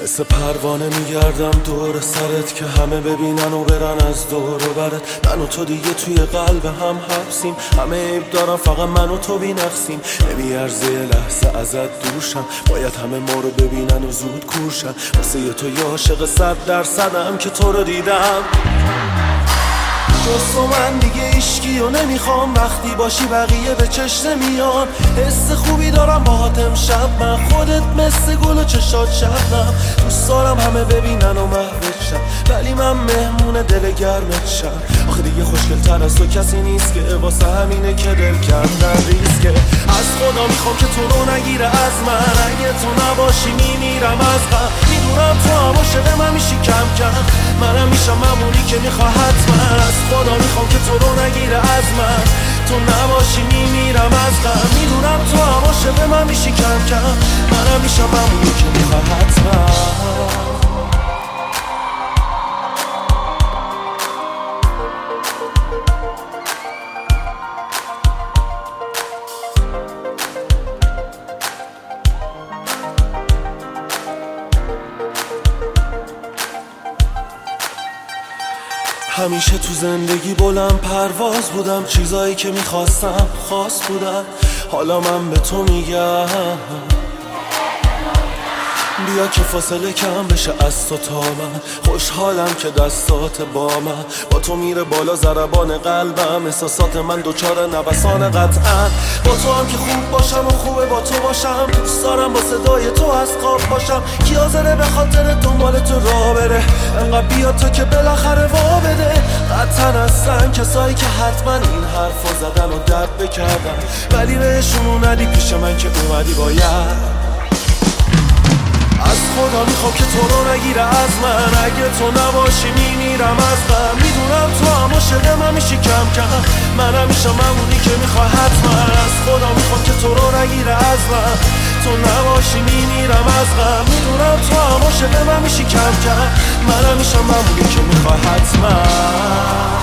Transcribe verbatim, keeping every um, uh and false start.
مثل پروانه میگردم دور سرت که همه ببینن و برن از دور و برت. من و تو دیگه توی قلب هم حبسیم، همه عیب دارن فقط من و تو بی نقصیم. نمیارزه لحظه ازت دوشم، باید همه ما رو ببینن و زود کورشن. واسه یه تو یه عاشق صد درصدم که تو رو دیدم. جز تو من دیگه عشقی و نمیخوام، وقتی باشی بقیه به چشم نمیان. حس خوبی دارم باهات امشب، من خودت مثل گل و چشات شبنم. دوست دارم همه ببینن و محوت شم، ولی من مهمون دل گرمت شم. آخه دیگه خوشگل تر از تو کسی نیست که واسه همینه که دل کردن ریسکه. از خدا میخوام که تو رو نگیره از من، اگه تو نباشی میمیرم از غم. میدونم تو هم عاشق من میشی کم کم، منم میشم ممونی که میخواه حتما. از خدا میخوام که تو رو نگیره از من، تو نباشی میمیرم از غم. میدونم تو هم عاشق من میشی کم کم، منم میشم ممونی که میخواه حتما. همیشه تو زندگی بلند پرواز بودم، چیزایی که میخواستم خاص بودن. حالا من به تو میگم بیا که فاصله کم بشه از تو تا من. خوشحالم که دستات با من، با تو میره بالا ضربان قلبم. احساسات من دوچار نوسان قطعا، با تو هم که خوب باشم و خوبه با تو باشم. دوست دارم با صدای تو از خواب باشم، کی حاضره به خاطر دنبال تو راه بره. انقدر بیا تا که بالاخره وا بده. قطعا هستن کسایی که حتما این حرفو زدن و درد بکردن، ولی بهشون اومدی پیش من که اومدی باید. از خدا میخوام که تو رو نگیره از من، اگه تو نباشی میمیرم از غم. میدونم تو هم عاشق من میشی کم کم، منم میشم ممونی که میخواه حتما. از خدا میخوام که تو رو نگیره از من، تو نباشی میمیرم از غم. میدونم تو هم عاشق من میشی کم کم، منم میشم ممونی که میخواه حتما.